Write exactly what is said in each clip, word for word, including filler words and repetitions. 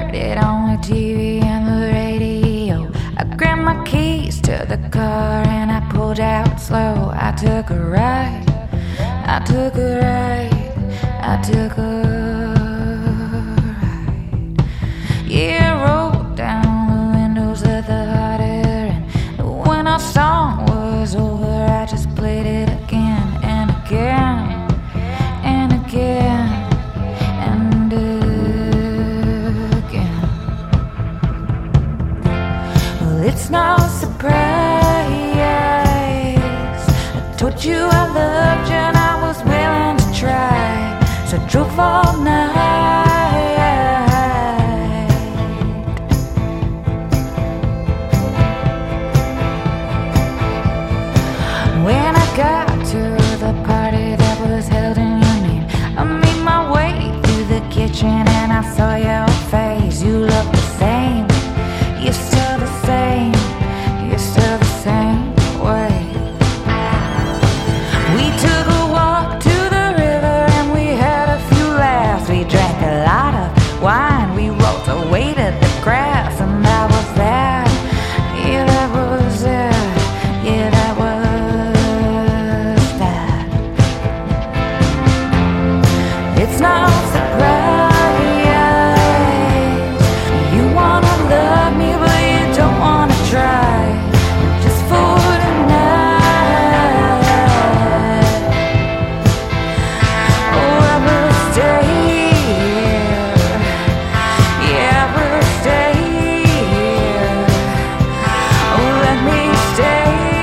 heard it on the T V and the radio. I grabbed my keys to the car and I pulled out slow. I took a ride, I took a ride, I took a ride. Yeah, I rolled down the windows of the hot air, and when our song was over, I just played it again and again and again and again. Well, it's no surprise, I told you I loved you and I was willing to try, so I drove all night. When I got to the party that was held in your name, I made my way through the kitchen and I saw your face. You look the same, you're still the same, you're still the same way. We took a walk to the river and we had a few laughs. We drank a lot of wine, we rolled away to the grass, and that was that, yeah, that was that, yeah, that was. It's no surprise you wanna love me, but you don't wanna try. Just for tonight. Oh, I will stay here. Yeah, I will stay here. Oh, let me stay.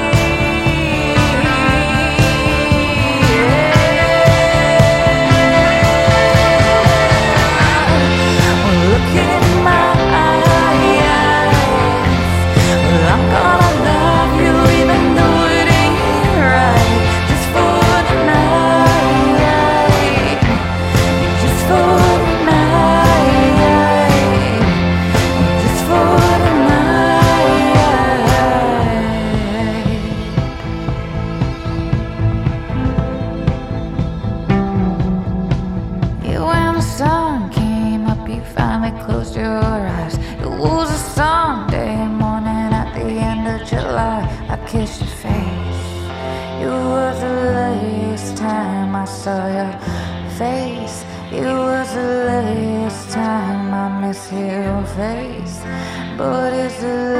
Closed your eyes. It was a Sunday morning at the end of July. I kissed your face. It was the last time I saw your face. It was the last time I miss your face. But it's the